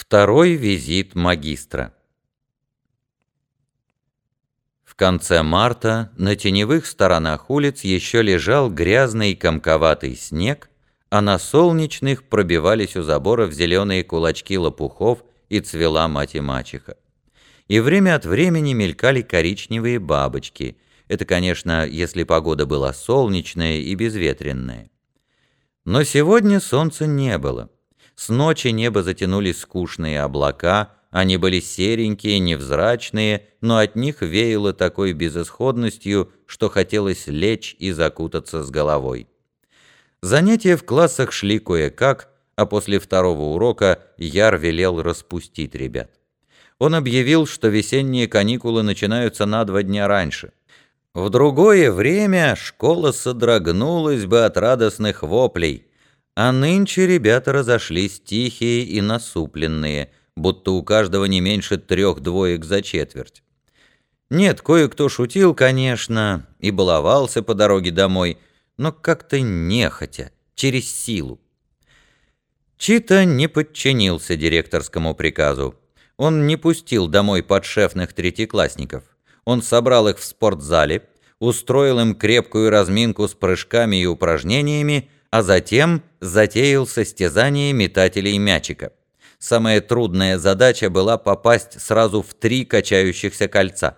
Второй визит магистра. В конце марта на теневых сторонах улиц еще лежал грязный комковатый снег, а на солнечных пробивались у заборов зеленые кулачки лопухов и цвела мать и мачеха. И время от времени мелькали коричневые бабочки. Это, конечно, если погода была солнечная и безветренная. Но сегодня солнца не было. С ночи небо затянули скучные облака, они были серенькие, невзрачные, но от них веяло такой безысходностью, что хотелось лечь и закутаться с головой. Занятия в классах шли кое-как, а после второго урока Яр велел распустить ребят. Он объявил, что весенние каникулы начинаются на 2 дня раньше. В другое время школа содрогнулась бы от радостных воплей, а нынче ребята разошлись тихие и насупленные, будто у каждого не меньше 3 двоек за четверть. Нет, кое-кто шутил, конечно, и баловался по дороге домой, но как-то нехотя, через силу. Чита не подчинился директорскому приказу. Он не пустил домой подшефных третьеклассников. Он собрал их в спортзале, устроил им крепкую разминку с прыжками и упражнениями, а затем затеял состязание метателей мячика. Самая трудная задача была попасть сразу в 3 качающихся кольца.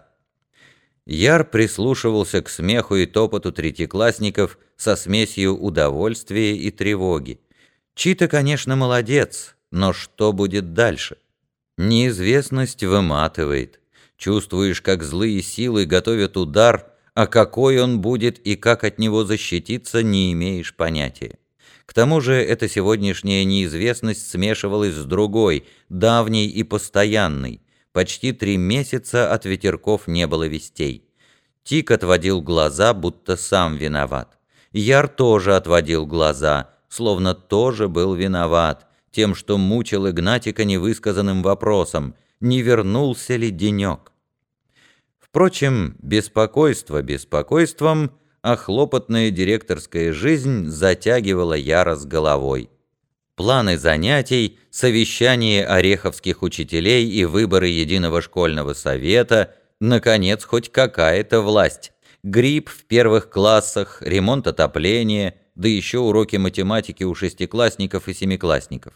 Яр прислушивался к смеху и топоту третьеклассников со смесью удовольствия и тревоги. Чита, конечно, молодец, но что будет дальше? Неизвестность выматывает. Чувствуешь, как злые силы готовят удар, а какой он будет и как от него защититься, не имеешь понятия. К тому же эта сегодняшняя неизвестность смешивалась с другой, давней и постоянной. Почти 3 месяца от ветерков не было вестей. Тик отводил глаза, будто сам виноват. Яр тоже отводил глаза, словно тоже был виноват, тем, что мучил Игнатика невысказанным вопросом, не вернулся ли денек. Впрочем, беспокойство беспокойством, а хлопотная директорская жизнь затягивала Яра с головой. Планы занятий, совещание ореховских учителей и выборы единого школьного совета, наконец, хоть какая-то власть. Грипп в первых классах, ремонт отопления, да еще уроки математики у 6-классников и 7-классников.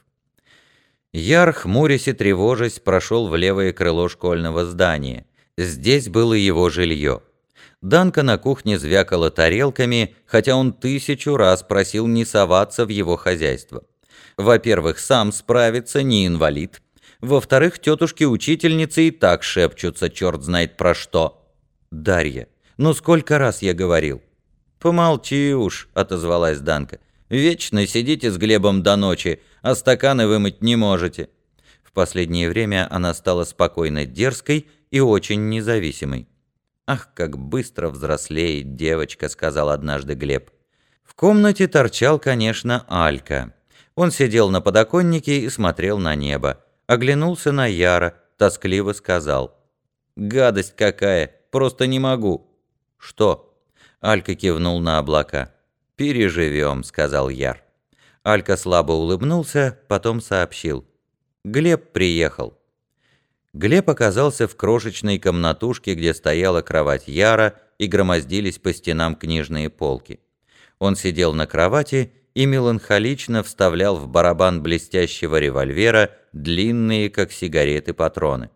Яр, хмурясь и тревожась, прошел в левое крыло школьного здания. Здесь было его жилье. Данка на кухне звякала тарелками, хотя он 1000 раз просил не соваться в его хозяйство. Во-первых, сам справится, не инвалид. Во-вторых, тетушки-учительницы и так шепчутся, черт знает про что. «Дарья, ну сколько раз я говорил?» «Помолчи уж», — отозвалась Данка. «Вечно сидите с Глебом до ночи, а стаканы вымыть не можете». В последнее время она стала спокойно дерзкой и очень независимой. «Ах, как быстро взрослеет девочка», — сказал однажды Глеб. В комнате торчал, конечно, Алька. Он сидел на подоконнике и смотрел на небо. Оглянулся на Яра, тоскливо сказал: «Гадость какая, просто не могу». «Что?» — Алька кивнул на облака. «Переживем», — сказал Яр. Алька слабо улыбнулся, потом сообщил: «Глеб приехал». Глеб оказался в крошечной комнатушке, где стояла кровать Яра и громоздились по стенам книжные полки. Он сидел на кровати и меланхолично вставлял в барабан блестящего револьвера длинные, как сигареты, патроны.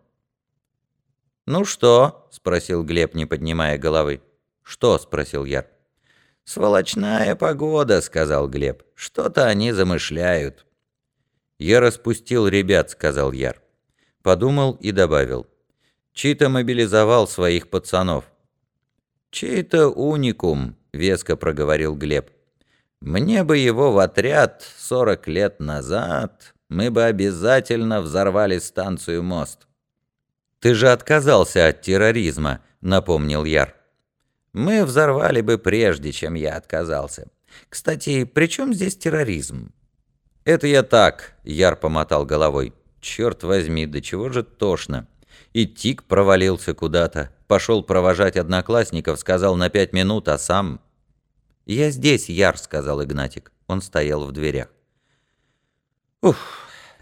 «Ну что?» — спросил Глеб, не поднимая головы. «Что?» — спросил Яр. «Сволочная погода», — сказал Глеб. «Что-то они замышляют». «Я распустил ребят», — сказал Яр. Подумал и добавил: «Чита мобилизовал своих пацанов». «Чита уникум», — веско проговорил Глеб. «Мне бы его в отряд 40 лет назад, мы бы обязательно взорвали станцию «Мост». «Ты же отказался от терроризма», — напомнил Яр. «Мы взорвали бы прежде, чем я отказался. Кстати, при чем здесь терроризм?» «Это я так», — Яр помотал головой. «Черт возьми, до чего же тошно». И Тик провалился куда-то, пошел провожать одноклассников, сказал на 5 минут, а сам... «Я здесь, Яр», — сказал Игнатик. Он стоял в дверях. «Ух,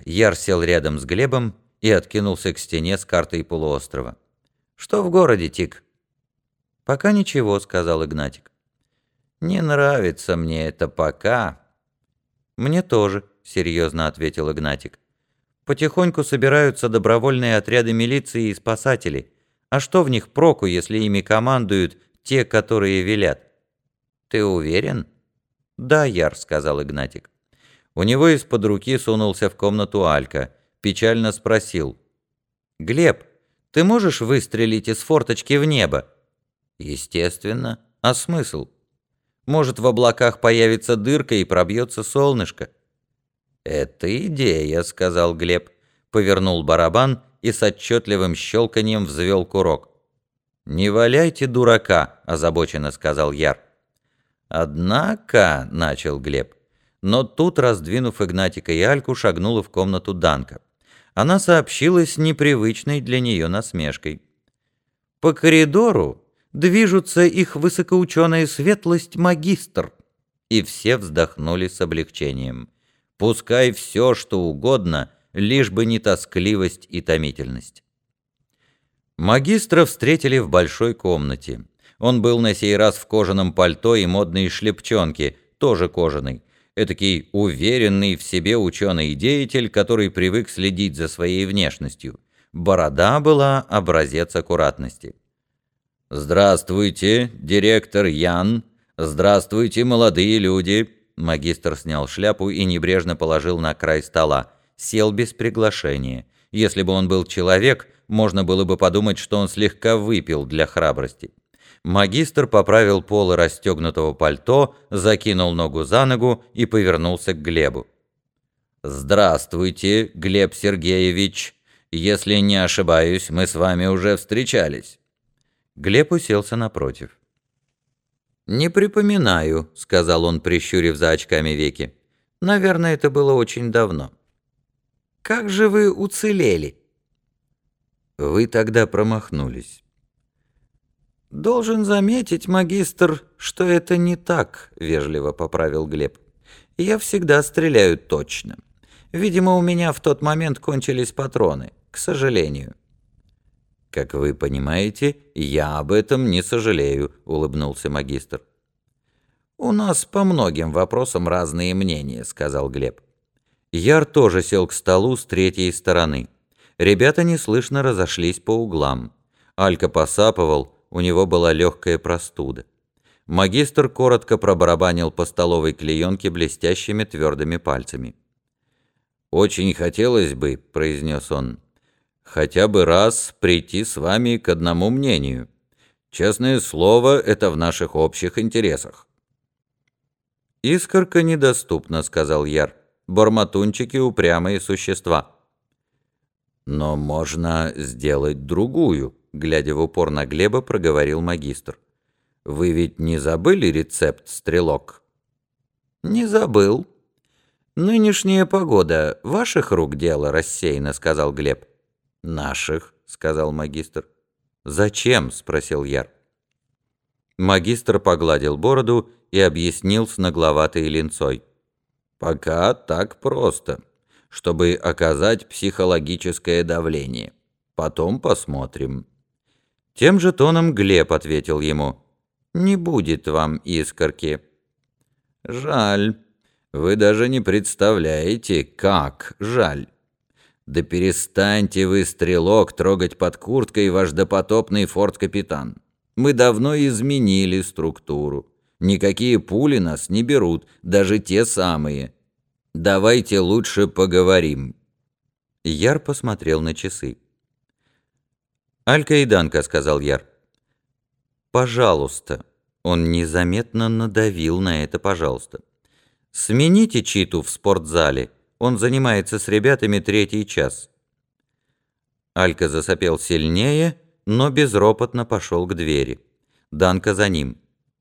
Яр сел рядом с Глебом и откинулся к стене с картой полуострова. «Что в городе, Тик?» «Пока ничего», — сказал Игнатик. «Не нравится мне это пока». «Мне тоже», — серьезно ответил Игнатик. «Потихоньку собираются добровольные отряды милиции и спасатели. А что в них проку, если ими командуют те, которые велят?» «Ты уверен?» «Да, Яр», — сказал Игнатик. У него из-под руки сунулся в комнату Алька, печально спросил. «Глеб, ты можешь выстрелить из форточки в небо?» «Естественно. А смысл? Может, в облаках появится дырка и пробьется солнышко?» «Это идея», — сказал Глеб, повернул барабан и с отчетливым щелканьем взвел курок. «Не валяйте дурака», — озабоченно сказал Яр. «Однако», — начал Глеб, но тут, раздвинув Игнатика и Альку, шагнула в комнату Данка. Она сообщила с непривычной для нее насмешкой. «По коридору движутся их высокоученая светлость магистр». И все вздохнули с облегчением. Пускай все, что угодно, лишь бы не тоскливость и томительность. Магистра встретили в большой комнате. Он был на сей раз в кожаном пальто и модной шлепчонке, тоже кожаной. Этакий уверенный в себе ученый-деятель, который привык следить за своей внешностью. Борода была образец аккуратности. «Здравствуйте, директор Ян! Здравствуйте, молодые люди!» Магистр снял шляпу и небрежно положил на край стола. Сел без приглашения. Если бы он был человек, можно было бы подумать, что он слегка выпил для храбрости. Магистр поправил полы расстегнутого пальто, закинул ногу за ногу и повернулся к Глебу. «Здравствуйте, Глеб Сергеевич. Если не ошибаюсь, мы с вами уже встречались». Глеб уселся напротив. «Не припоминаю», — сказал он, прищурив за очками веки. «Наверное, это было очень давно». «Как же вы уцелели?» «Вы тогда промахнулись». «Должен заметить, магистр, что это не так», — вежливо поправил Глеб. «Я всегда стреляю точно. Видимо, у меня в тот момент кончились патроны, к сожалению». «Как вы понимаете, я об этом не сожалею», — улыбнулся магистр. «У нас по многим вопросам разные мнения», — сказал Глеб. Яр тоже сел к столу с третьей стороны. Ребята неслышно разошлись по углам. Алька посапывал, у него была легкая простуда. Магистр коротко пробарабанил по столовой клеенке блестящими твердыми пальцами. «Очень хотелось бы», — произнес он, — «хотя бы раз прийти с вами к одному мнению. Честное слово, это в наших общих интересах». «Искорка недоступна», — сказал Яр. «Бормотунчики — упрямые существа». «Но можно сделать другую», — глядя в упор на Глеба, проговорил магистр. «Вы ведь не забыли рецепт, стрелок?» «Не забыл. Нынешняя погода — ваших рук дело», — рассеянно сказал Глеб. «Наших», — сказал магистр. «Зачем?» — спросил Яр. Магистр погладил бороду и объяснил с нагловатой линцой. «Пока так просто, чтобы оказать психологическое давление. Потом посмотрим». Тем же тоном Глеб ответил ему. «Не будет вам искорки». «Жаль. Вы даже не представляете, как жаль. Да перестаньте вы, стрелок, трогать под курткой ваш допотопный форт-капитан. Мы давно изменили структуру. Никакие пули нас не берут, даже те самые. Давайте лучше поговорим». Яр посмотрел на часы. «Алька и Данка», — сказал Яр. «Пожалуйста». Он незаметно надавил на это «пожалуйста». «Смените Читу в спортзале. Он занимается с ребятами 3-й час». Алька засопел сильнее, но безропотно пошел к двери. Данка за ним.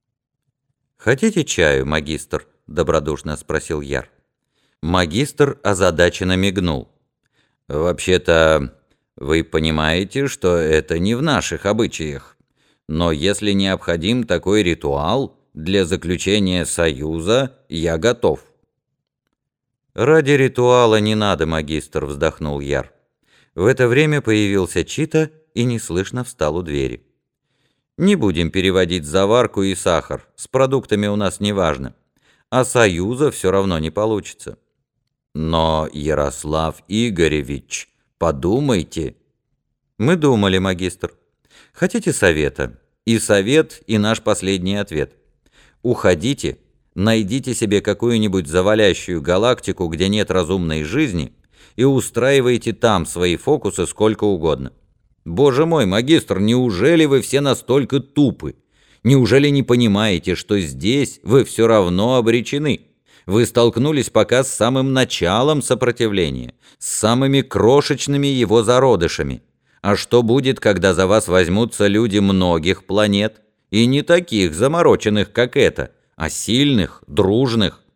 «Хотите чаю, магистр?» — добродушно спросил Яр. Магистр озадаченно мигнул. «Вообще-то, вы понимаете, что это не в наших обычаях. Но если необходим такой ритуал, для заключения союза я готов». «Ради ритуала не надо, магистр», — вздохнул Яр. В это время появился Чита и неслышно встал у двери. «Не будем переводить заварку и сахар, с продуктами у нас не важно, а союза все равно не получится». «Но, Ярослав Игоревич, подумайте». «Мы думали, магистр. Хотите совета? И совет, и наш последний ответ. Уходите, найдите себе какую-нибудь завалящую галактику, где нет разумной жизни, и устраивайте там свои фокусы сколько угодно. Боже мой, магистр, неужели вы все настолько тупы? Неужели не понимаете, что здесь вы все равно обречены? Вы столкнулись пока с самым началом сопротивления, с самыми крошечными его зародышами. А что будет, когда за вас возьмутся люди многих планет, и не таких замороченных, как эта, а сильных, дружных,